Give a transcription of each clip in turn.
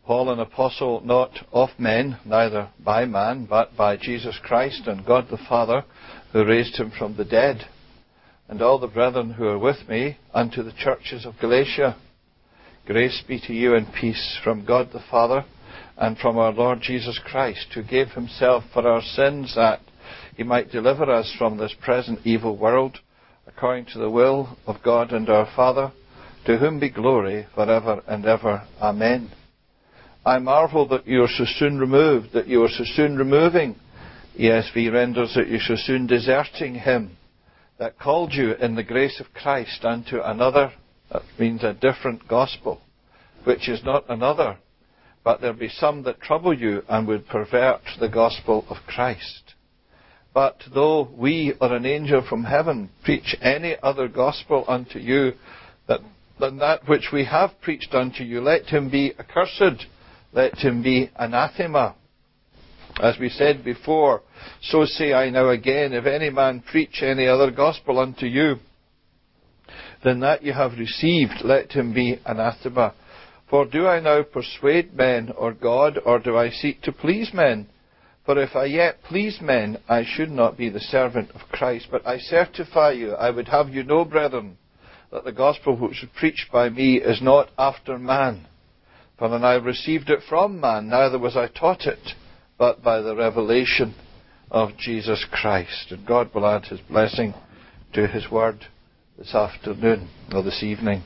Paul, an apostle not of men, neither by man, but by Jesus Christ and God the Father, who raised him from the dead, and all the brethren who are with me, unto the churches of Galatia. Grace be to you and peace from God the Father and from our Lord Jesus Christ, who gave himself for our sins, that he might deliver us from this present evil world, according to the will of God and our Father, to whom be glory for ever and ever. Amen. I marvel that you are so soon removed, that you are so soon removing. ESV renders that you are so soon deserting him that called you in the grace of Christ unto another, that means a different gospel, which is not another, but there be some that trouble you and would pervert the gospel of Christ. But though we or an angel from heaven preach any other gospel unto you than that which we have preached unto you, let him be accursed, let him be anathema. As we said before, so say I now again, if any man preach any other gospel unto you than that you have received, let him be anathema. For do I now persuade men or God, or do I seek to please men? For if I yet please men, I should not be the servant of Christ. But I certify you, I would have you know, brethren, that the gospel which was preached by me is not after man. For when I received it from man, neither was I taught it, but by the revelation of Jesus Christ. And God will add his blessing to his word this afternoon, or this evening.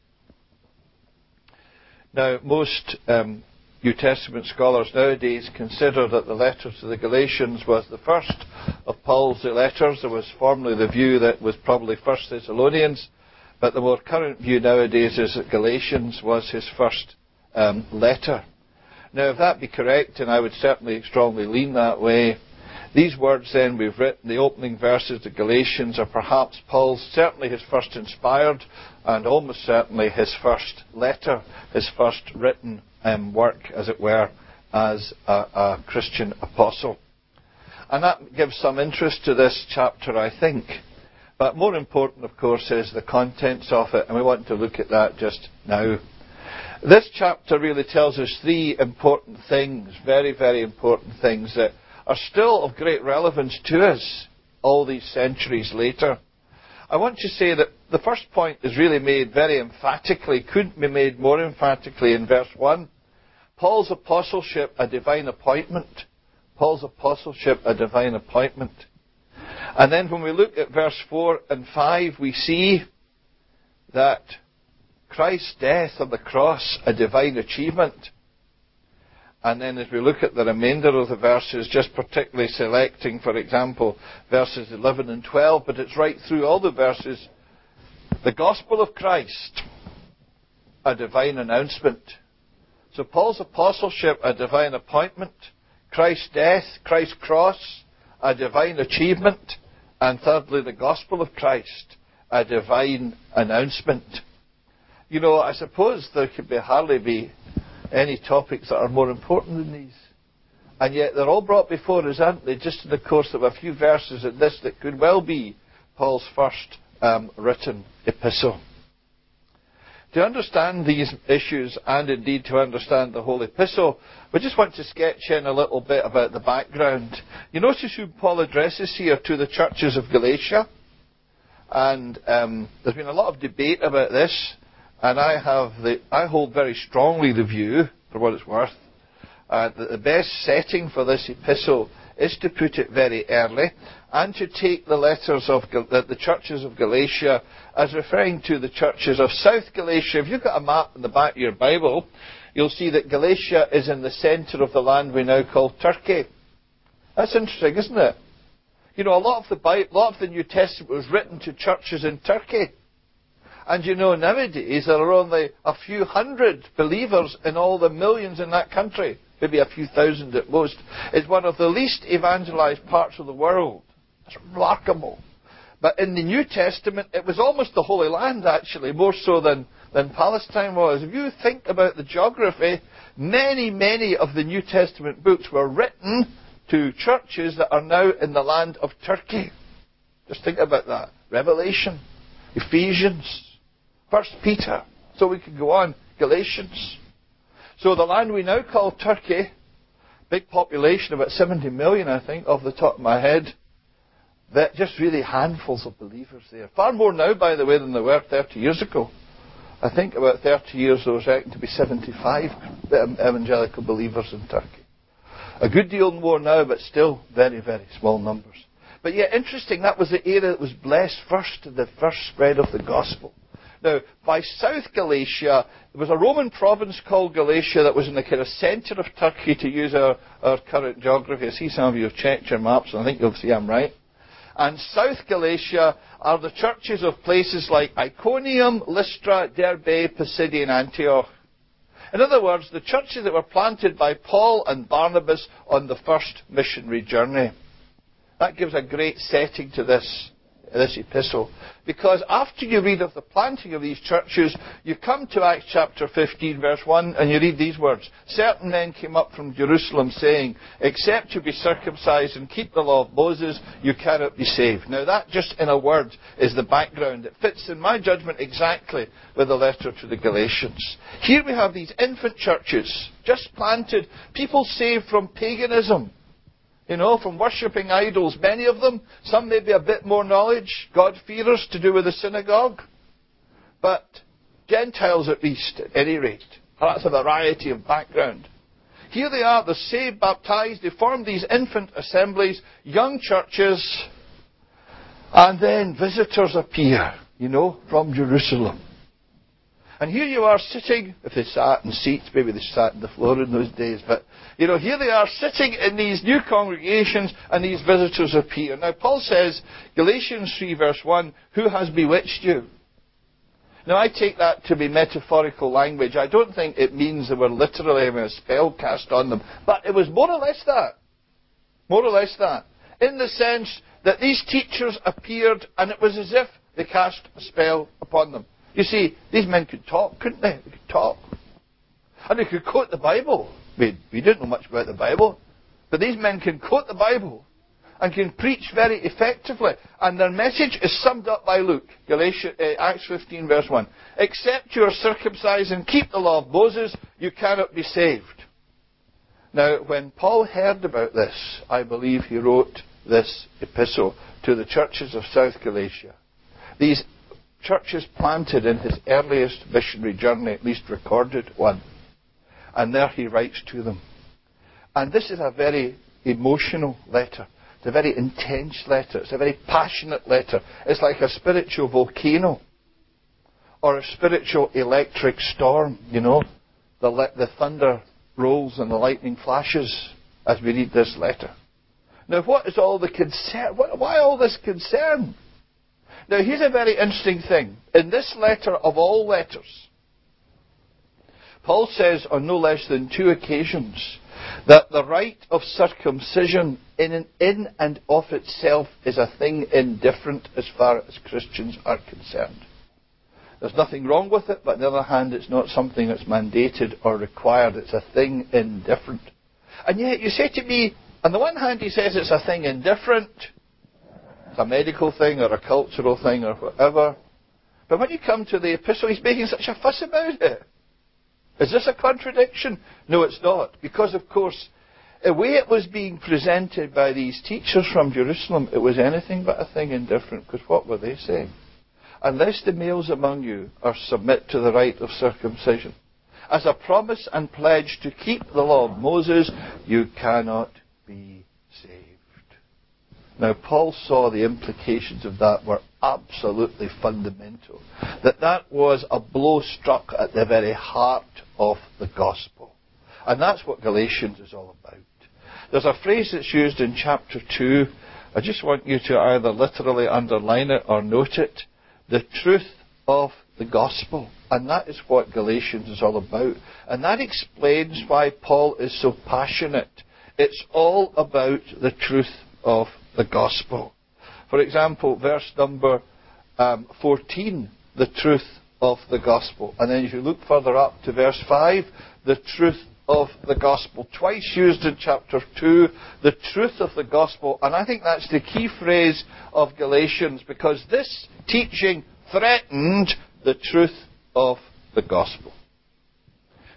Now, most New Testament scholars nowadays consider that the letter to the Galatians was the first of Paul's letters. There was formerly the view that it was probably 1 Thessalonians, but the more current view nowadays is that Galatians was his first letter. Now, if that be correct, and I would certainly strongly lean that way, these words then we've written, the opening verses of Galatians, are perhaps Paul's, certainly his first inspired, and almost certainly his first letter, his first written work, as it were, as a Christian apostle. And that gives some interest to this chapter, I think. But more important, of course, is the contents of it, and we want to look at that just now. This chapter really tells us three important things, very, very important things, that are still of great relevance to us all these centuries later. I want to say that the first point is really made very emphatically, couldn't be made more emphatically in verse 1. Paul's apostleship, a divine appointment. Paul's apostleship, a divine appointment. And then when we look at verse 4 and 5, we see that Christ's death on the cross, a divine achievement. And then as we look at the remainder of the verses, just particularly selecting, for example, verses 11 and 12, but it's right through all the verses, the gospel of Christ, a divine announcement. So Paul's apostleship, a divine appointment. Christ's death, Christ's cross, a divine achievement. And thirdly, the gospel of Christ, a divine announcement. You know, I suppose there could hardly be any topics that are more important than these. And yet they're all brought before us, aren't they, just in the course of a few verses in this that could well be Paul's first written epistle. To understand these issues, and indeed to understand the whole epistle, we just want to sketch in a little bit about the background. You notice who Paul addresses here to the churches of Galatia. And there's been a lot of debate about this. And I hold very strongly the view, for what it's worth, that the best setting for this epistle is to put it very early and to take the letters of the churches of Galatia as referring to the churches of South Galatia. If you've got a map in the back of your Bible, you'll see that Galatia is in the centre of the land we now call Turkey. That's interesting, isn't it? You know, a lot of the New Testament was written to churches in Turkey. And you know, nowadays there are only a few hundred believers in all the millions in that country. Maybe a few thousand at most. It's one of the least evangelized parts of the world. It's remarkable. But in the New Testament, it was almost the Holy Land, actually, more so than Palestine was. If you think about the geography, many of the New Testament books were written to churches that are now in the land of Turkey. Just think about that. Revelation, Ephesians, 1 Peter, so we could go on, Galatians. So the land we now call Turkey, big population, about 70 million, I think, off the top of my head, that just really handfuls of believers there. Far more now, by the way, than there were 30 years ago. I think about 30 years there was reckoned to be 75 evangelical believers in Turkey. A good deal more now, but still very, very small numbers. But yeah, interesting, that was the area that was blessed first, the first spread of the gospel. Now, by South Galatia, there was a Roman province called Galatia that was in the kind of centre of Turkey, to use our current geography. I see some of you have checked your maps, and I think you'll see I'm right. And South Galatia are the churches of places like Iconium, Lystra, Derbe, Pisidian, Antioch. In other words, the churches that were planted by Paul and Barnabas on the first missionary journey. That gives a great setting to this epistle. Because after you read of the planting of these churches, you come to Acts chapter 15, verse 1, and you read these words. Certain men came up from Jerusalem saying, except you be circumcised and keep the law of Moses, you cannot be saved. Now that, just in a word, is the background. It fits, in my judgment, exactly with the letter to the Galatians. Here we have these infant churches, just planted, people saved from paganism. From worshipping idols, many of them. Some maybe a bit more knowledge, God-fearers, to do with the synagogue. But Gentiles at least, at any rate. That's a variety of background. Here they are, they're saved, baptized, they form these infant assemblies, young churches, and then visitors appear, from Jerusalem. And here you are sitting, if they sat in seats, maybe they sat on the floor in those days, but, here they are sitting in these new congregations and these visitors appear. Now, Paul says, Galatians 3 verse 1, who has bewitched you? Now, I take that to be metaphorical language. I don't think it means they were literally having a spell cast on them, but it was more or less that. More or less that. In the sense that these teachers appeared and it was as if they cast a spell upon them. You see, these men could talk, couldn't they? They could talk. And they could quote the Bible. We didn't know much about the Bible. But these men can quote the Bible and can preach very effectively. And their message is summed up by Luke, Acts 15 verse 1. Except you are circumcised and keep the law of Moses, you cannot be saved. Now, when Paul heard about this, I believe he wrote this epistle to the churches of South Galatia. These churches planted in his earliest missionary journey, at least recorded one. And there he writes to them. And this is a very emotional letter. It's a very intense letter. It's a very passionate letter. It's like a spiritual volcano. Or a spiritual electric storm, The thunder rolls and the lightning flashes as we read this letter. Now, what is all the concern? Why all this concern? Now, here's a very interesting thing. In this letter of all letters, Paul says on no less than 2 occasions that the rite of circumcision in and of itself is a thing indifferent as far as Christians are concerned. There's nothing wrong with it, but on the other hand, it's not something that's mandated or required. It's a thing indifferent. And yet, you say to me, on the one hand, he says it's a thing indifferent. It's a medical thing or a cultural thing or whatever. But when you come to the epistle, he's making such a fuss about it. Is this a contradiction? No, it's not. Because, of course, the way it was being presented by these teachers from Jerusalem, it was anything but a thing indifferent. Because what were they saying? Unless the males among you are submit to the rite of circumcision, as a promise and pledge to keep the law of Moses, you cannot be saved. Now, Paul saw the implications of that were absolutely fundamental. That was a blow struck at the very heart of the gospel. And that's what Galatians is all about. There's a phrase that's used in chapter 2. I just want you to either literally underline it or note it. The truth of the gospel. And that is what Galatians is all about. And that explains why Paul is so passionate. It's all about the truth of the gospel. For example, verse number 14, the truth of the gospel. And then if you look further up to verse 5, the truth of the gospel. Twice used in chapter 2, the truth of the gospel. And I think that's the key phrase of Galatians, because this teaching threatened the truth of the gospel.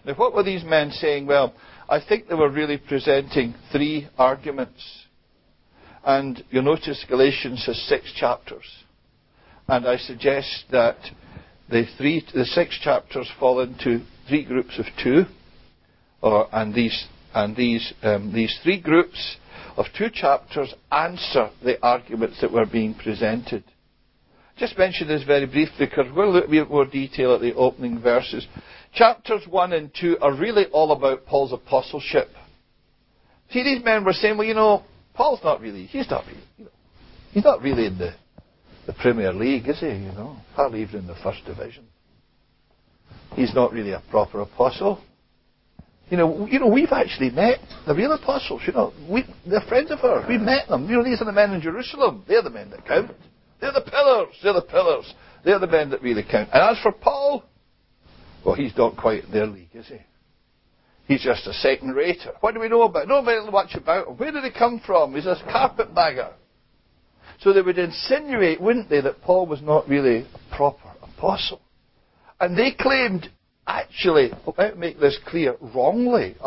Now, what were these men saying? Well, I think they were really presenting three arguments. And you'll notice Galatians has 6 chapters. And I suggest that the 6 chapters fall into 3 groups of 2. And these 3 groups of 2 chapters answer the arguments that were being presented. Just mention this very briefly because we'll look at more detail at the opening verses. Chapters 1 and 2 are really all about Paul's apostleship. See, these men were saying, well, Paul's not really in the Premier League, is he? Hardly even in the First Division. He's not really a proper apostle. We've actually met the real apostles. They're friends of ours. We've met them. These are the men in Jerusalem. They're the men that count. They're the pillars. They're the pillars. They're the men that really count. And as for Paul, well, he's not quite in their league, is he? He's just a second-rater. What do we know about him? Not very much about him. Where did he come from? He's a carpetbagger. So they would insinuate, wouldn't they, that Paul was not really a proper apostle. And they claimed, actually, I'll make this clear, wrongly,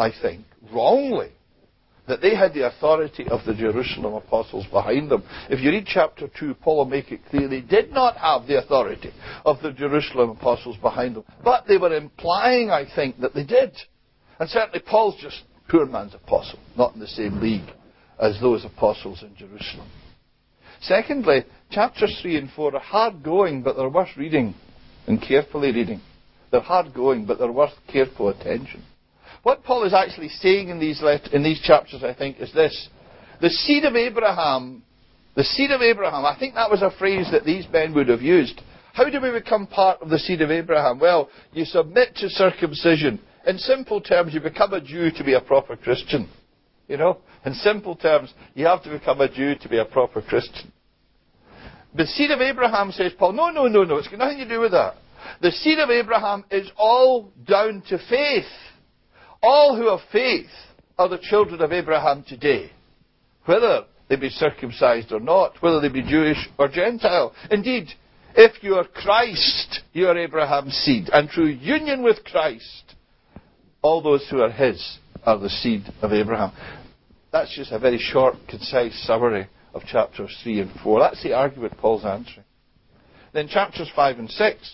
that they had the authority of the Jerusalem apostles behind them. If you read chapter 2, Paul will make it clear they did not have the authority of the Jerusalem apostles behind them. But they were implying, I think, that they did. And certainly Paul's just poor man's apostle, not in the same league as those apostles in Jerusalem. Secondly, chapters 3 and 4 are hard going, but they're worth reading and carefully reading. They're hard going, but they're worth careful attention. What Paul is actually saying in these chapters, I think, is this. The seed of Abraham, I think that was a phrase that these men would have used. How do we become part of the seed of Abraham? Well, you submit to circumcision. In simple terms, you become a Jew to be a proper Christian. In simple terms, you have to become a Jew to be a proper Christian. The seed of Abraham, says Paul, no, it's got nothing to do with that. The seed of Abraham is all down to faith. All who have faith are the children of Abraham today, whether they be circumcised or not, whether they be Jewish or Gentile. Indeed, if you are Christ, you are Abraham's seed. And through union with Christ, all those who are his are the seed of Abraham. That's just a very short, concise summary of chapters 3 and 4. That's the argument Paul's answering. Then chapters 5 and 6.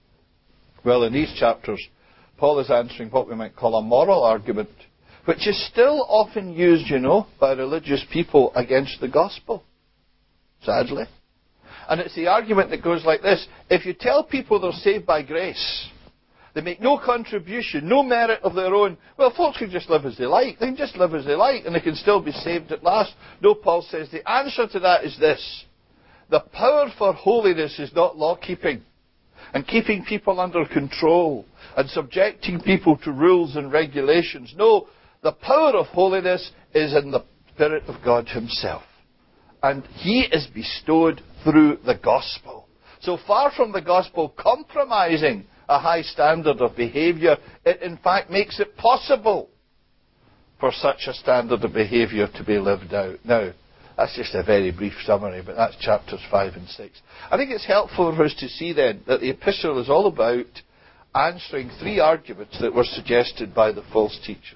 Well, in these chapters, Paul is answering what we might call a moral argument, which is still often used, by religious people against the gospel. Sadly. And it's the argument that goes like this. If you tell people they're saved by grace, they make no contribution, no merit of their own, well, folks can just live as they like. They can just live as they like, and they can still be saved at last. No, Paul says the answer to that is this. The power for holiness is not law-keeping and keeping people under control and subjecting people to rules and regulations. No, the power of holiness is in the Spirit of God himself. And he is bestowed through the gospel. So far from the gospel compromising a high standard of behaviour, it in fact makes it possible for such a standard of behaviour to be lived out. Now, that's just a very brief summary, but that's chapters 5 and 6. I think it's helpful for us to see then that the epistle is all about answering 3 arguments that were suggested by the false teachers.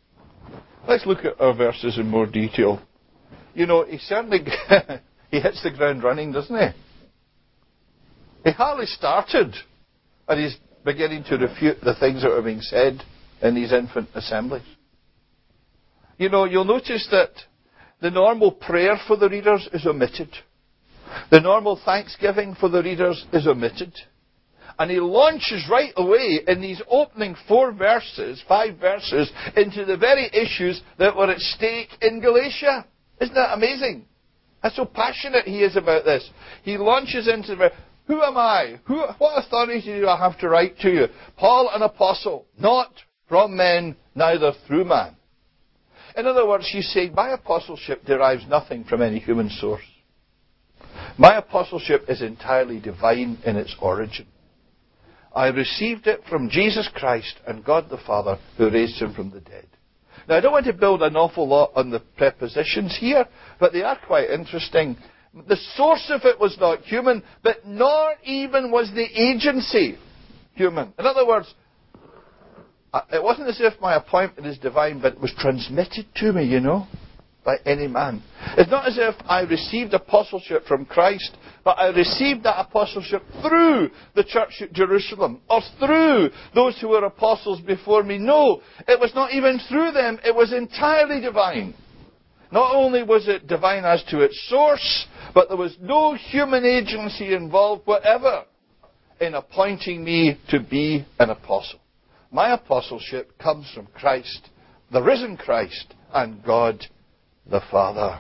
Let's look at our verses in more detail. He certainly he hits the ground running, doesn't he? He hardly started, and he's beginning to refute the things that are being said in these infant assemblies. You'll notice that the normal prayer for the readers is omitted. The normal thanksgiving for the readers is omitted. And he launches right away in these opening 5 verses, into the very issues that were at stake in Galatia. Isn't that amazing? That's so passionate he is about this. He launches into the who am I? What authority do I have to write to you? Paul, an apostle, not from men, neither through man. In other words, he's saying, my apostleship derives nothing from any human source. My apostleship is entirely divine in its origin. I received it from Jesus Christ and God the Father, who raised him from the dead. Now, I don't want to build an awful lot on the prepositions here, but they are quite interesting. The source of it was not human, but nor even was the agency human. In other words, It wasn't as if my appointment is divine, but it was transmitted to me, by any man. It's not as if I received apostleship from Christ, but I received that apostleship through the church at Jerusalem, or through those who were apostles before me. No, it was not even through them. It was entirely divine. Not only was it divine as to its source, but there was no human agency involved whatever in appointing me to be an apostle. My apostleship comes from Christ, the risen Christ, and God the Father.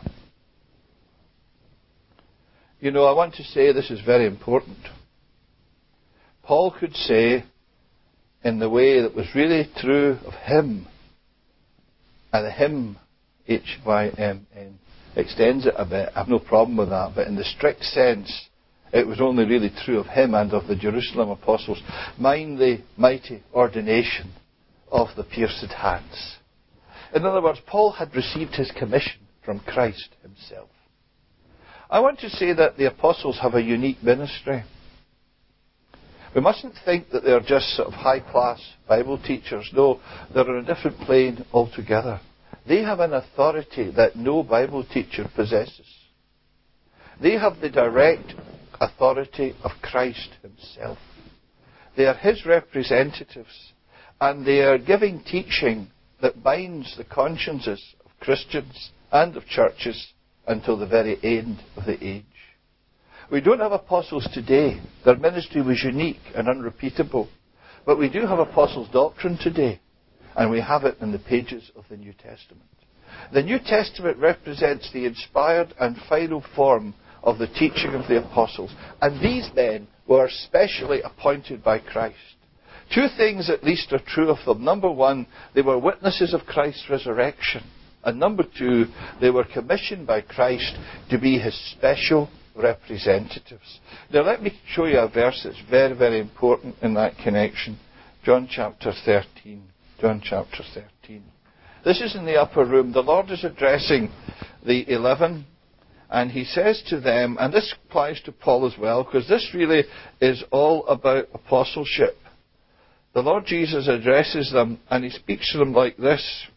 I want to say this is very important. Paul could say, in the way that was really true of him, and the hymn, H-Y-M-N, extends it a bit. I have no problem with that. But in the strict sense, it was only really true of him and of the Jerusalem apostles. Mind the mighty ordination of the pierced hands. In other words, Paul had received his commission from Christ himself. I want to say that the apostles have a unique ministry. We mustn't think that they're just sort of high-class Bible teachers. No, they're on a different plane altogether. They have an authority that no Bible teacher possesses. They have the direct authority of Christ himself. They are his representatives, and they are giving teaching that binds the consciences of Christians and of churches until the very end of the age. We don't have apostles today. Their ministry was unique and unrepeatable. But we do have apostles' doctrine today, and we have it in the pages of the New Testament. The New Testament represents the inspired and final form of the teaching of the apostles. And these men were specially appointed by Christ. Two things at least are true of them. Number one, they were witnesses of Christ's resurrection. And number two, they were commissioned by Christ to be his special representatives. Now let me show you a verse that's very, very important in that connection. John chapter 13. John chapter 13. This is in the upper room. The Lord is addressing the 11, and he says to them, and this applies to Paul as well, because this really is all about apostleship. The Lord Jesus addresses them, and he speaks to them like this.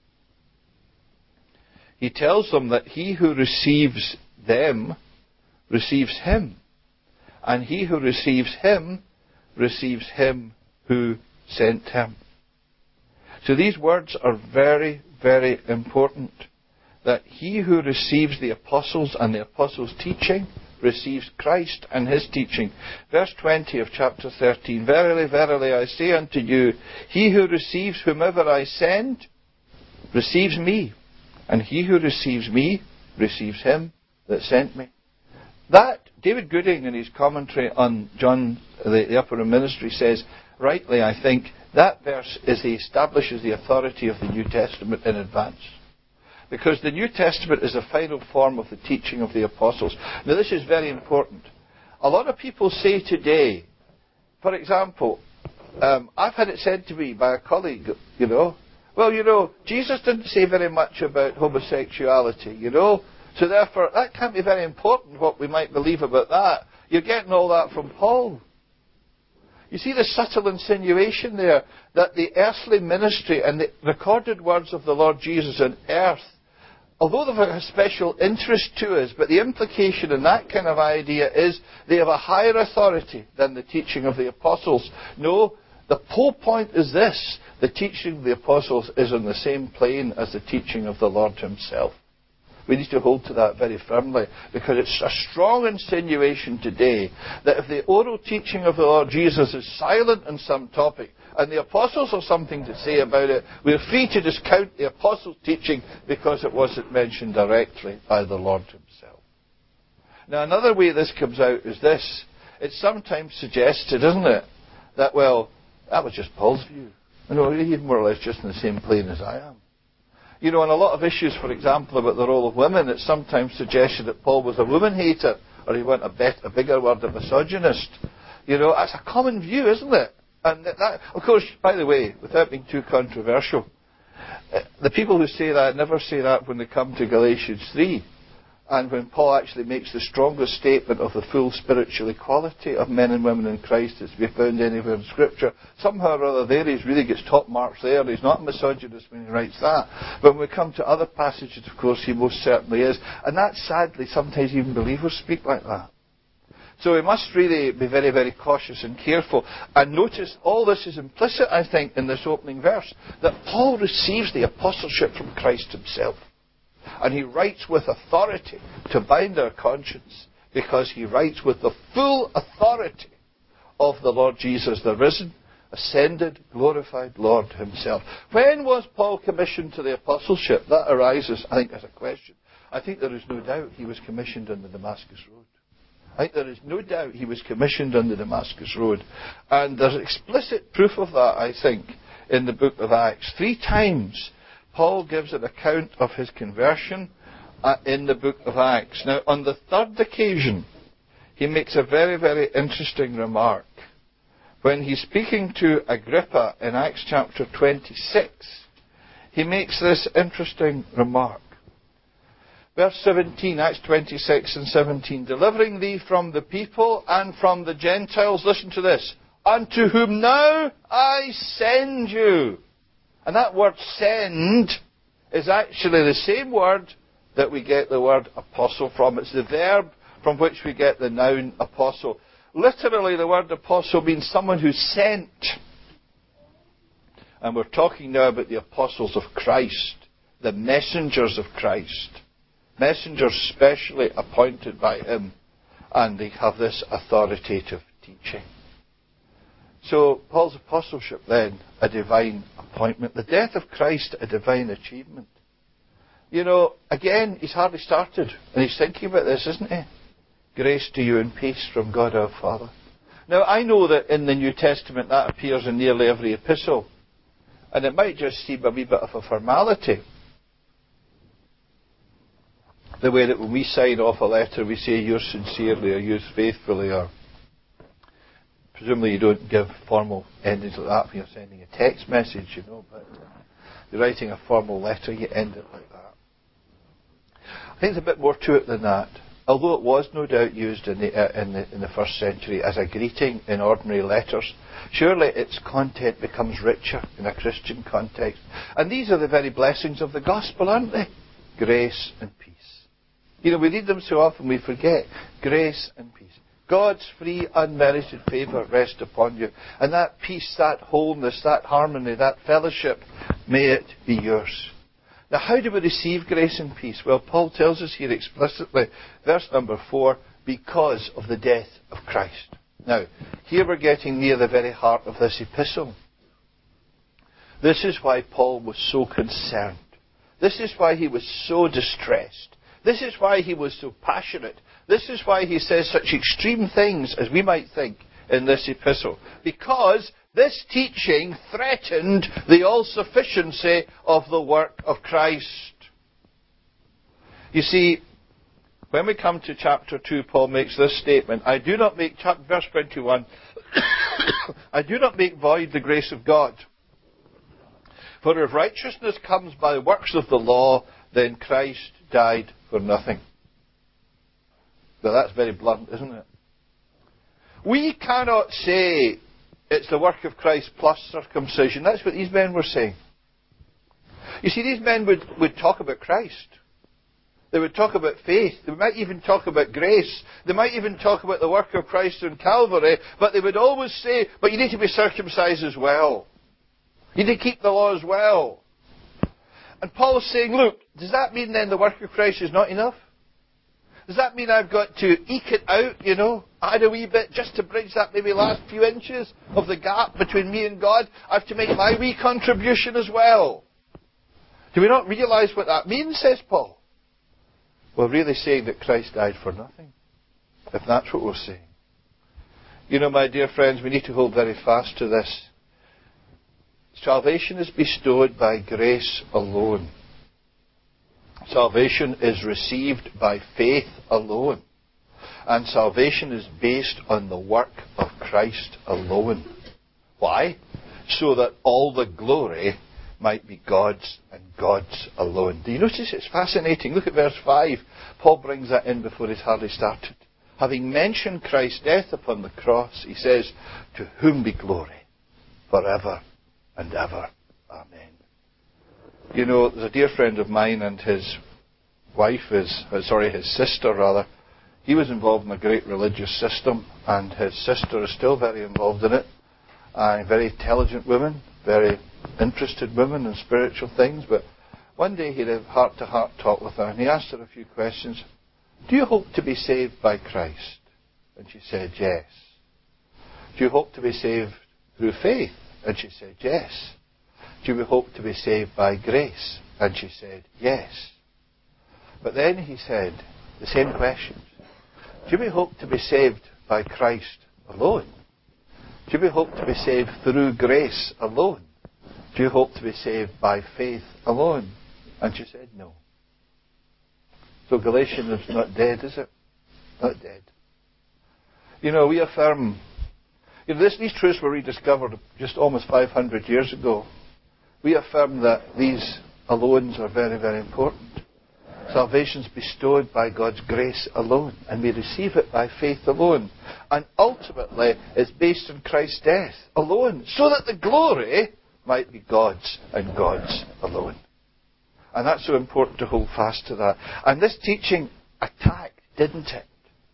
He tells them that he who receives them receives him, and he who receives him receives him who sent him. So these words are very, very important. That he who receives the apostles and the apostles' teaching receives Christ and his teaching. Verse 20 of chapter 13. Verily, verily, I say unto you, he who receives whomever I send receives me, and he who receives me receives him that sent me. That, David Gooding in his commentary on John, the Upper Room Ministry, says, rightly I think, that verse establishes the authority of the New Testament in advance. Because the New Testament is the final form of the teaching of the apostles. Now this is very important. A lot of people say today, for example, I've had it said to me by a colleague, Jesus didn't say very much about homosexuality, so therefore that can't be very important what we might believe about that. You're getting all that from Paul. You see the subtle insinuation there that the earthly ministry and the recorded words of the Lord Jesus on earth, although they've a special interest to us, but the implication in that kind of idea is they have a higher authority than the teaching of the apostles. No, the whole point is this. The teaching of the apostles is on the same plane as the teaching of the Lord himself. We need to hold to that very firmly, because it's a strong insinuation today that if the oral teaching of the Lord Jesus is silent on some topic, and the apostles have something to say about it, we're free to discount the apostles' teaching because it wasn't mentioned directly by the Lord himself. Now, another way this comes out is this. It's sometimes suggested, isn't it, that, that was just Paul's view. He's more or less just in the same plane as I am. On a lot of issues, for example, about the role of women, it's sometimes suggested that Paul was a woman hater, or he went a bigger word, a misogynist. That's a common view, isn't it? And that, of course, by the way, without being too controversial, the people who say that never say that when they come to Galatians 3. And when Paul actually makes the strongest statement of the full spiritual equality of men and women in Christ that's to be found anywhere in Scripture, somehow or other there he really gets top marks there. He's not a misogynist when he writes that. But when we come to other passages, of course, he most certainly is. And that, sadly, sometimes even believers speak like that. So we must really be very, very cautious and careful. And notice all this is implicit, I think, in this opening verse, that Paul receives the apostleship from Christ himself. And he writes with authority to bind our conscience, because he writes with the full authority of the Lord Jesus, the risen, ascended, glorified Lord himself. When was Paul commissioned to the apostleship? That arises, I think, as a question. I think there is no doubt he was commissioned on the Damascus Road. I think there is no doubt he was commissioned on the Damascus Road. And there's explicit proof of that, I think, in the book of Acts. 3 times Paul gives an account of his conversion in the book of Acts. Now, on the 3rd occasion, he makes a very, very interesting remark. When he's speaking to Agrippa in Acts chapter 26, he makes this interesting remark. Verse 17, Acts 26 and 17. Delivering thee from the people and from the Gentiles, listen to this, unto whom now I send you. And that word send is actually the same word that we get the word apostle from. It's the verb from which we get the noun apostle. Literally, the word apostle means someone who's sent. And we're talking now about the apostles of Christ, the messengers of Christ. Messengers specially appointed by him, and they have this authoritative teaching. So, Paul's apostleship then, a divine appointment. The death of Christ, a divine achievement. You know, again, he's hardly started, and he's thinking about this, isn't he? Grace to you and peace from God our Father. Now, I know that in the New Testament that appears in nearly every epistle, and it might just seem a wee bit of a formality. The way that when we sign off a letter, we say yours sincerely or yours faithfully, or presumably you don't give formal endings like that when you're sending a text message, you know, but you're writing a formal letter, you end it like that. I think there's a bit more to it than that. Although it was no doubt used in the first century as a greeting in ordinary letters, surely its content becomes richer in a Christian context. And these are the very blessings of the gospel, aren't they? Grace and peace. You know, we read them so often we forget. Grace and peace. God's free, unmerited favour rest upon you. And that peace, that wholeness, that harmony, that fellowship, may it be yours. Now, how do we receive grace and peace? Well, Paul tells us here explicitly, verse number 4, because of the death of Christ. Now, here we're getting near the very heart of this epistle. This is why Paul was so concerned. This is why he was so distressed. This is why he was so passionate. This is why he says such extreme things, as we might think, in this epistle. Because this teaching threatened the all-sufficiency of the work of Christ. You see, when we come to chapter 2, Paul makes this statement, I do not make, verse 21, I do not make void the grace of God. For if righteousness comes by works of the law, then Christ died for nothing. Well, that's very blunt, isn't it? We cannot say it's the work of Christ plus circumcision. That's what these men were saying. You see, these men would talk about Christ. They would talk about faith. They might even talk about grace. They might even talk about the work of Christ on Calvary. But they would always say, but you need to be circumcised as well. You need to keep the law as well. And Paul is saying, look, does that mean then the work of Christ is not enough? Does that mean I've got to eke it out, you know, add a wee bit just to bridge that maybe last few inches of the gap between me and God? I have to make my wee contribution as well. Do we not realise what that means, says Paul? We're really saying that Christ died for nothing, if that's what we're saying. You know, my dear friends, we need to hold very fast to this. Salvation is bestowed by grace alone. Salvation is received by faith alone. And salvation is based on the work of Christ alone. Why? So that all the glory might be God's and God's alone. Do you notice it's fascinating? Look at verse 5. Paul brings that in before he's hardly started. Having mentioned Christ's death upon the cross, he says, to whom be glory forever and ever. Amen. You know, there's a dear friend of mine, and his his sister rather, he was involved in a great religious system, and his sister is still very involved in it. A very intelligent woman, very interested woman in spiritual things. But one day he had a heart-to-heart talk with her, and he asked her a few questions. Do you hope to be saved by Christ? And she said, yes. Do you hope to be saved through faith? And she said, yes. Do you hope to be saved by grace? And she said, yes. But then he said the same question. Do you hope to be saved by Christ alone? Do you hope to be saved through grace alone? Do you hope to be saved by faith alone? And she said, no. So Galatians is not dead, is it? Not dead. You know, we affirm, these truths were rediscovered just almost 500 years ago. We affirm that these alones are very, very important. Salvation is bestowed by God's grace alone, and we receive it by faith alone. And ultimately, it's based on Christ's death alone, so that the glory might be God's and God's alone. And that's so important to hold fast to that. And this teaching attacked, didn't it,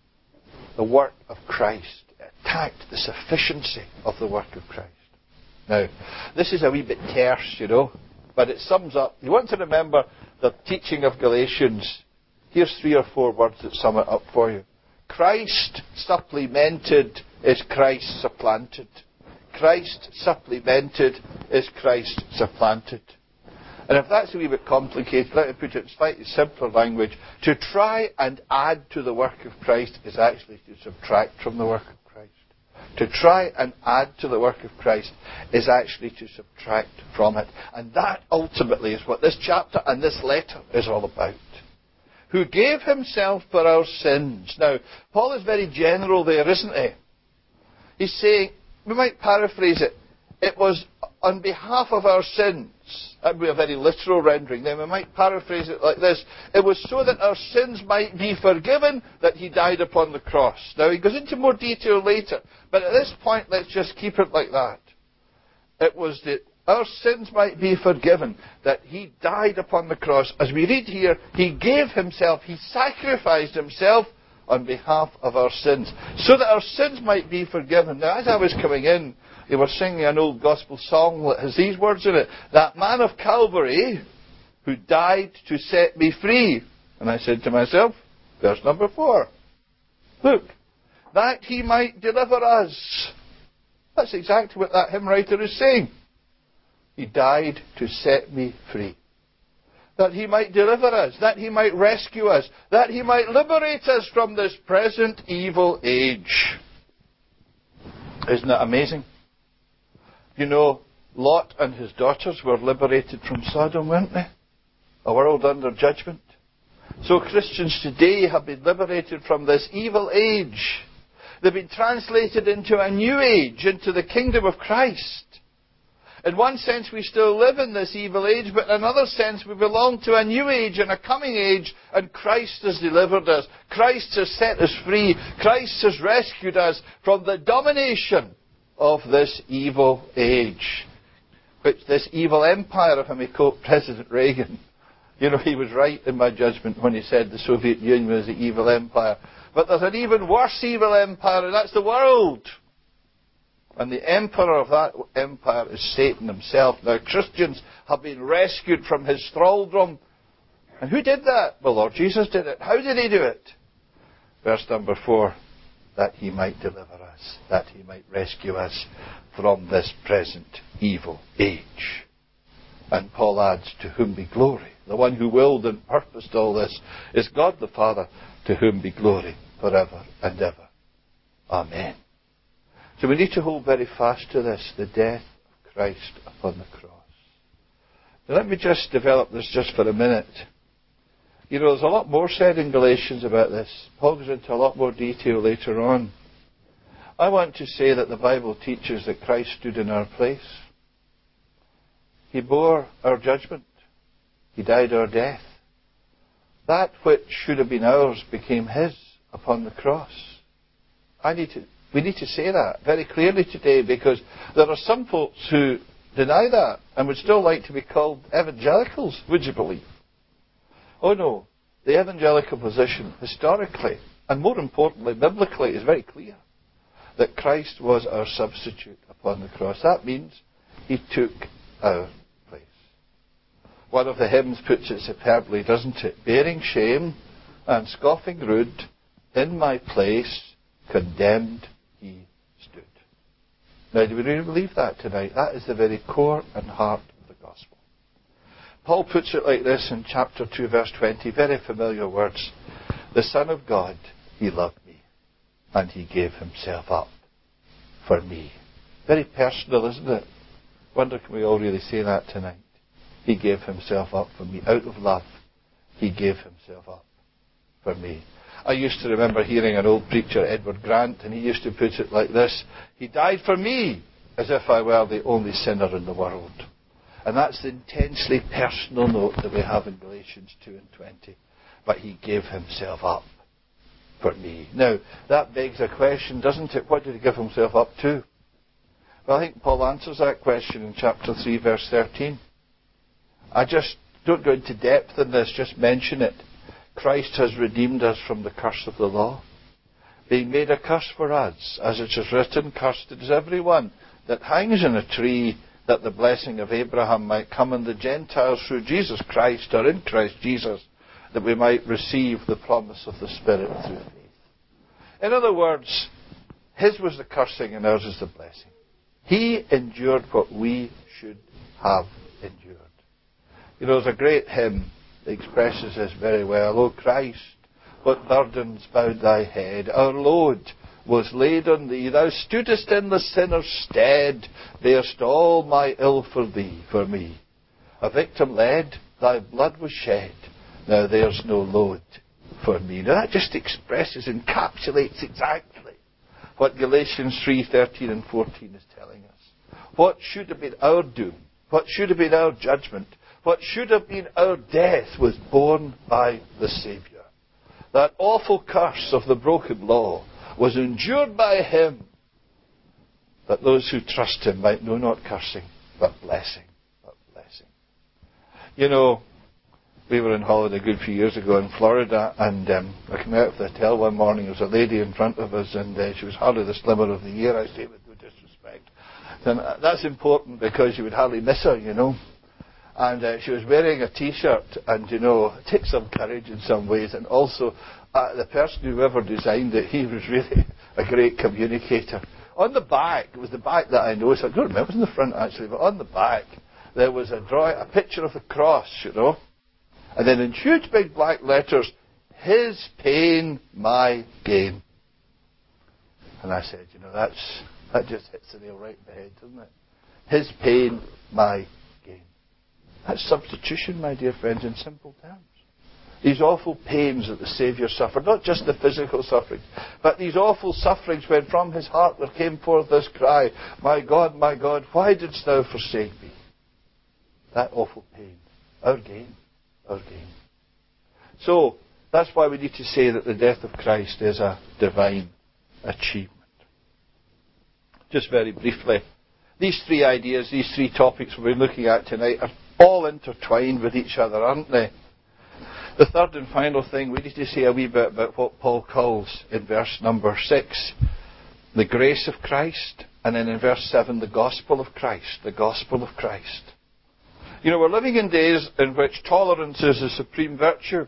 the work of Christ. It attacked the sufficiency of the work of Christ. Now, this is a wee bit terse, but it sums up. You want to remember the teaching of Galatians. Here's 3 or 4 words that sum it up for you. Christ supplemented is Christ supplanted. Christ supplemented is Christ supplanted. And if that's a wee bit complicated, let me put it in slightly simpler language. To try and add to the work of Christ is actually to subtract from the work of Christ. To try and add to the work of Christ is actually to subtract from it. And that ultimately is what this chapter and this letter is all about. Who gave himself for our sins. Now, Paul is very general there, isn't he? He's saying, we might paraphrase it, it was on behalf of our sins. That would be a very literal rendering. Then we might paraphrase it like this. It was so that our sins might be forgiven that he died upon the cross. Now he goes into more detail later. But at this point, let's just keep it like that. It was that our sins might be forgiven that he died upon the cross. As we read here, he gave himself, he sacrificed himself on behalf of our sins, so that our sins might be forgiven. Now, as I was coming in, they were singing an old gospel song that has these words in it. That man of Calvary who died to set me free. And I said to myself, verse number 4, look, that he might deliver us. That's exactly what that hymn writer is saying. He died to set me free. That he might deliver us, that he might rescue us, that he might liberate us from this present evil age. Isn't that amazing? You know, Lot and his daughters were liberated from Sodom, weren't they? A world under judgment. So Christians today have been liberated from this evil age. They've been translated into a new age, into the kingdom of Christ. In one sense, we still live in this evil age, but in another sense, we belong to a new age and a coming age, and Christ has delivered us. Christ has set us free. Christ has rescued us from the domination of this evil age. Which this evil empire, if I may quote President Reagan, he was right in my judgment when he said the Soviet Union was the evil empire. But there's an even worse evil empire, and that's the world. And the emperor of that empire is Satan himself. Now, Christians have been rescued from his thraldom. And who did that? Well, Lord Jesus did it. How did he do it? Verse number 4, that he might deliver us, that he might rescue us from this present evil age. And Paul adds, to whom be glory. The one who willed and purposed all this is God the Father, to whom be glory forever and ever. Amen. So we need to hold very fast to this, the death of Christ upon the cross. Now let me just develop this just for a minute. There's a lot more said in Galatians about this. Paul goes into a lot more detail later on. I want to say that the Bible teaches that Christ stood in our place. He bore our judgment. He died our death. That which should have been ours became his upon the cross. We need to say that very clearly today, because there are some folks who deny that and would still like to be called evangelicals, would you believe? Oh no, the evangelical position, historically, and more importantly, biblically, is very clear. That Christ was our substitute upon the cross. That means he took our place. One of the hymns puts it superbly, doesn't it? Bearing shame and scoffing rude, in my place, condemned he stood. Now, do we really believe that tonight? That is the very core and heart of the gospel. Paul puts it like this in chapter 2, verse 20, very familiar words. The Son of God, he loved me, and he gave himself up for me. Very personal, isn't it? Wonder, can we all really say that tonight? He gave himself up for me. Out of love, he gave himself up for me. I used to remember hearing an old preacher, Edward Grant, and he used to put it like this. He died for me as if I were the only sinner in the world. And that's the intensely personal note that we have in Galatians 2 and 20. But he gave himself up for me. Now, that begs a question, doesn't it? What did he give himself up to? Well, I think Paul answers that question in chapter 3, verse 13. I just don't go into depth in this, just mention it. Christ has redeemed us from the curse of the law, being made a curse for us, as it is written, cursed is everyone that hangs in a tree, that the blessing of Abraham might come on the Gentiles through Jesus Christ, or in Christ Jesus, that we might receive the promise of the Spirit through faith. In other words, his was the cursing and ours is the blessing. He endured what we should have endured. You know, there's a great hymn that expresses this very well. O Christ, what burdens bowed thy head. Our load was laid on thee. Thou stoodest in the sinner's stead, bear'st all my ill for thee, for me. A victim led, thy blood was shed. Now there's no load for me. Now that just expresses, encapsulates exactly what Galatians 3:13 and 14 is telling us. What should have been our doom, what should have been our judgment, what should have been our death was borne by the Saviour. That awful curse of the broken law was endured by him, that those who trust him might know not cursing, but blessing. But blessing. You know, we were on holiday a good few years ago in Florida, and I came out of the hotel one morning. There was a lady in front of us, and she was hardly the slimmer of the year, I say with no disrespect. And that's important because you would hardly miss her, you know. And she was wearing a T-shirt, and, you know, it takes some courage in some ways. And also, the person whoever designed it, he was really a great communicator. On the back, it was the back that I noticed. I don't remember, it was in the front actually, but on the back, there was a picture of the cross, you know. And then in huge big black letters, his pain, my gain. And I said, you know, that just hits the nail right in the head, doesn't it? His pain, my gain. That's substitution, my dear friends, in simple terms. These awful pains that the Saviour suffered, not just the physical suffering, but these awful sufferings when from his heart there came forth this cry, my God, why didst thou forsake me? That awful pain. Our gain. Our gain. So, that's why we need to say that the death of Christ is a divine achievement. Just very briefly, these three ideas, these three topics we're looking at tonight are all intertwined with each other, aren't they? The third and final thing, we need to say a wee bit about what Paul calls in verse number 6, the grace of Christ, and then in verse 7, the gospel of Christ. The gospel of Christ. You know, we're living in days in which tolerance is a supreme virtue,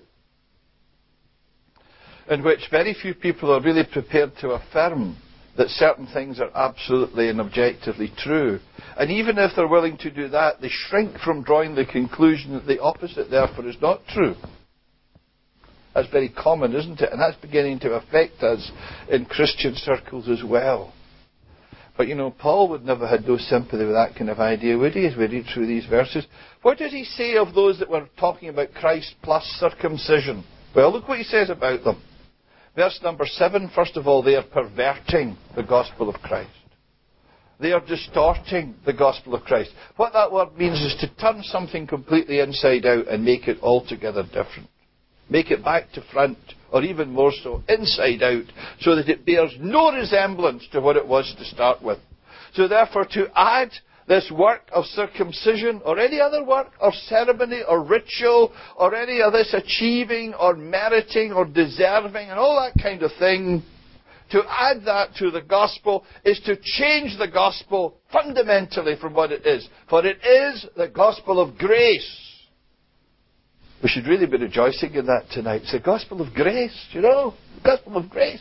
in which very few people are really prepared to affirm that certain things are absolutely and objectively true. And even if they're willing to do that, they shrink from drawing the conclusion that the opposite, therefore, is not true. That's very common, isn't it? And that's beginning to affect us in Christian circles as well. But, you know, Paul would never have no sympathy with that kind of idea, would he, as we read through these verses? What does he say of those that were talking about Christ plus circumcision? Well, look what he says about them. Verse number 7, first of all, they are perverting the gospel of Christ. They are distorting the gospel of Christ. What that word means is to turn something completely inside out and make it altogether different. Make it back to front, or even more so, inside out, so that it bears no resemblance to what it was to start with. So therefore, to add this work of circumcision, or any other work, or ceremony, or ritual, or any of this achieving, or meriting, or deserving, and all that kind of thing, to add that to the gospel is to change the gospel fundamentally from what it is. For it is the gospel of grace. We should really be rejoicing in that tonight. It's the gospel of grace, you know? The gospel of grace.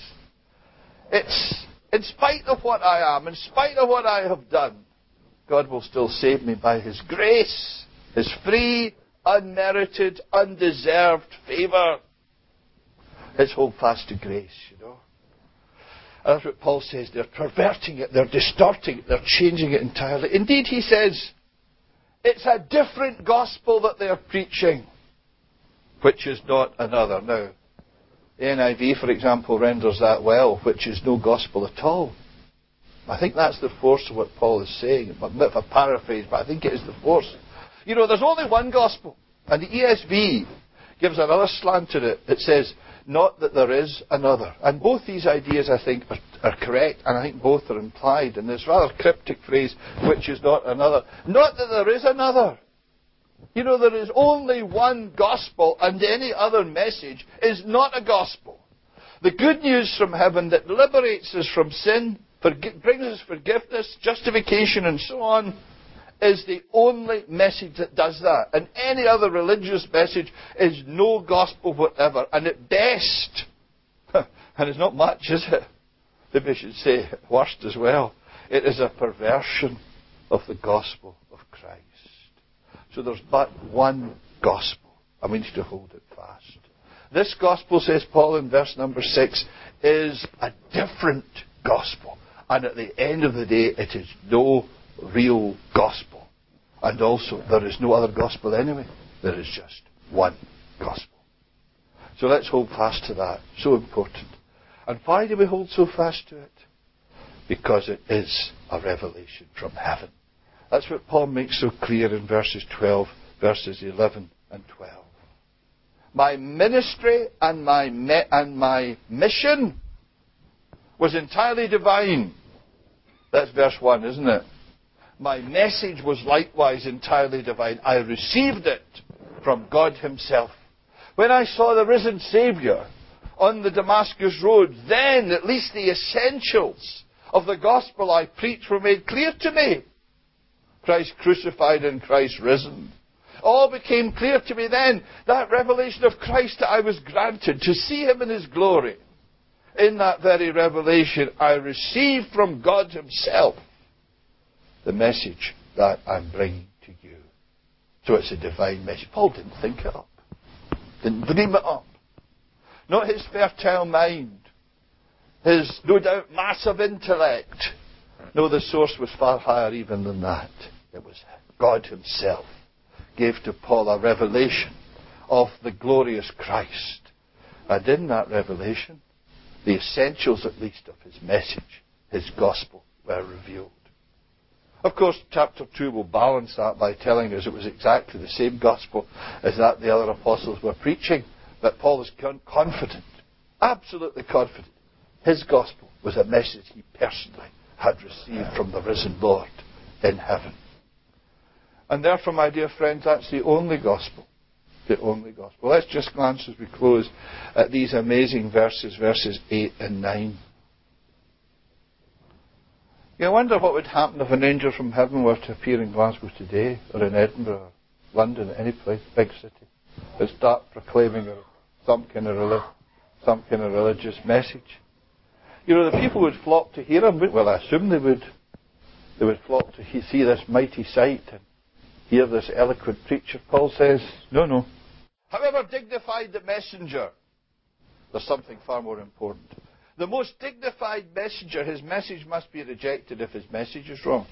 It's, in spite of what I am, in spite of what I have done, God will still save me by His grace, His free, unmerited, undeserved favour. Let's hold fast to grace, you know. And that's what Paul says. They're perverting it, they're distorting it, they're changing it entirely. Indeed, he says, it's a different gospel that they're preaching, which is not another. Now, the NIV, for example, renders that well, which is no gospel at all. I think that's the force of what Paul is saying. A bit of a paraphrase, but I think it is the force. You know, there's only one gospel. And the ESV gives another slant to it. It says, not that there is another. And both these ideas, I think, are correct, and I think both are implied in this rather cryptic phrase, which is not another. Not that there is another. You know, there is only one gospel, and any other message is not a gospel. The good news from heaven that liberates us from sin, brings us forgiveness, justification, and so on, is the only message that does that. And any other religious message is no gospel whatever. And at best, and it's not much, is it? Maybe I should say worst as well. It is a perversion of the gospel of Christ. So there's but one gospel, and we need to hold it fast. This gospel, says Paul in verse number 6, is a different gospel. And at the end of the day, it is no real gospel. And also, there is no other gospel anyway. There is just one gospel. So let's hold fast to that. So important. And why do we hold so fast to it? Because it is a revelation from heaven. That's what Paul makes so clear in verses 11 and 12. My ministry and my mission was entirely divine. That's verse 1, isn't it? My message was likewise entirely divine. I received it from God Himself. When I saw the risen Saviour on the Damascus road, then at least the essentials of the gospel I preached were made clear to me. Christ crucified and Christ risen. All became clear to me then. That revelation of Christ that I was granted, to see Him in His glory. In that very revelation, I received from God Himself the message that I'm bringing to you. So it's a divine message. Paul didn't think it up. Didn't dream it up. Not his fertile mind. His, no doubt, massive intellect. No, the source was far higher even than that. It was God Himself gave to Paul a revelation of the glorious Christ. And in that revelation, the essentials, at least, of His message, His gospel, were revealed. Of course, chapter 2 will balance that by telling us it was exactly the same gospel as that the other apostles were preaching. But Paul is confident, absolutely confident. His gospel was a message he personally had received from the risen Lord in heaven. And therefore, my dear friends, that's the only gospel. The only gospel. Let's just glance as we close at these amazing verses, verses 8 and 9. You wonder what would happen if an angel from heaven were to appear in Glasgow today, or in Edinburgh, or London, any place, big city, and start proclaiming some kind of religious message. You know, the people would flock to hear him. Well, I assume they would. They would flock to see this mighty sight and hear this eloquent preacher. Paul says, no. However dignified the messenger, there's something far more important. The most dignified messenger, his message must be rejected if his message is wrong.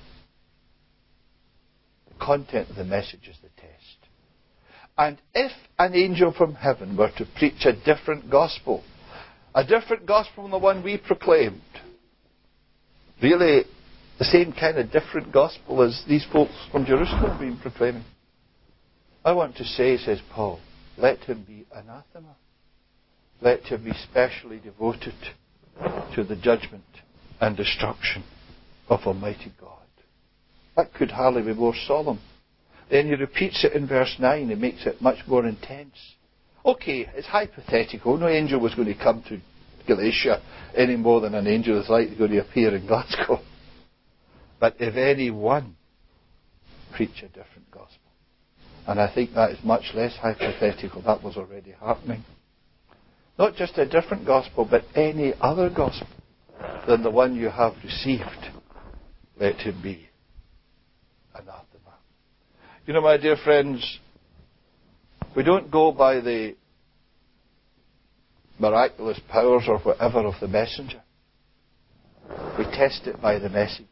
The content of the message is the test. And if an angel from heaven were to preach a different gospel from the one we proclaimed, really, the same kind of different gospel as these folks from Jerusalem have been proclaiming. I want to say, says Paul, let him be anathema. Let him be specially devoted to the judgment and destruction of Almighty God. That could hardly be more solemn. Then he repeats it in verse 9 and makes it much more intense. Okay, it's hypothetical. No angel was going to come to Galatia any more than an angel is likely going to appear in Glasgow. But if any one preach a different gospel, and I think that is much less hypothetical, that was already happening. Not just a different gospel, but any other gospel than the one you have received, let him be anathema. You know, my dear friends, we don't go by the miraculous powers or whatever of the messenger. We test it by the message.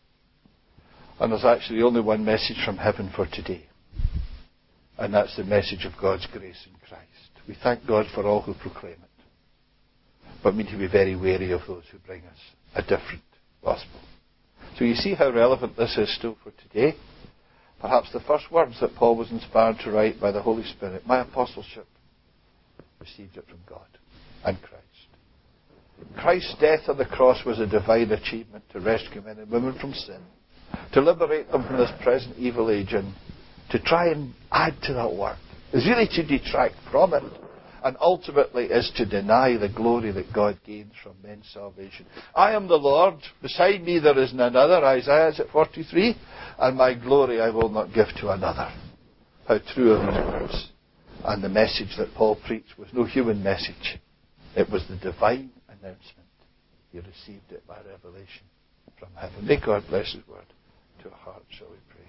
And there's actually only one message from heaven for today. And that's the message of God's grace in Christ. We thank God for all who proclaim it. But we need to be very wary of those who bring us a different gospel. So you see how relevant this is still for today. Perhaps the first words that Paul was inspired to write by the Holy Spirit, my apostleship, received it from God and Christ. Christ's death on the cross was a divine achievement to rescue men and women from sin, to liberate them from this present evil age, and to try and add to that work is really to detract from it, and ultimately is to deny the glory that God gains from men's salvation. I am the Lord, beside me there is none other, Isaiah is at 43, and my glory I will not give to another. How true are these words. And the message that Paul preached was no human message. It was the divine announcement. He received it by revelation from heaven. May God bless his word to our hearts, shall we pray.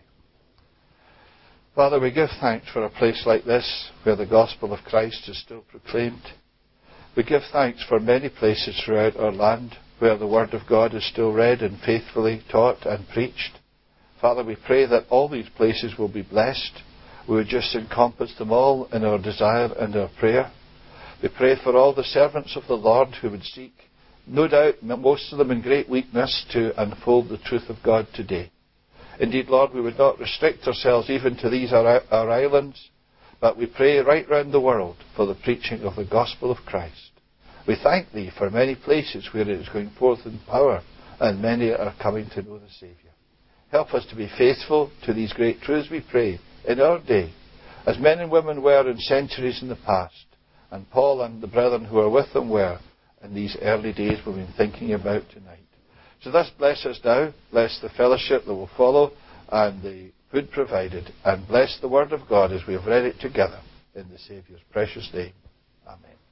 Father, we give thanks for a place like this where the gospel of Christ is still proclaimed. We give thanks for many places throughout our land where the word of God is still read and faithfully taught and preached. Father, we pray that all these places will be blessed. We would just encompass them all in our desire and our prayer. We pray for all the servants of the Lord who would seek, no doubt most of them in great weakness, to unfold the truth of God today. Indeed, Lord, we would not restrict ourselves even to these our islands, but we pray right round the world for the preaching of the gospel of Christ. We thank Thee for many places where it is going forth in power, and many are coming to know the Saviour. Help us to be faithful to these great truths, we pray, in our day, as men and women were in centuries in the past, and Paul and the brethren who are with them were in these early days we've been thinking about tonight. So thus bless us now, bless the fellowship that will follow, and the food provided, and bless the Word of God as we have read it together in the Saviour's precious name. Amen.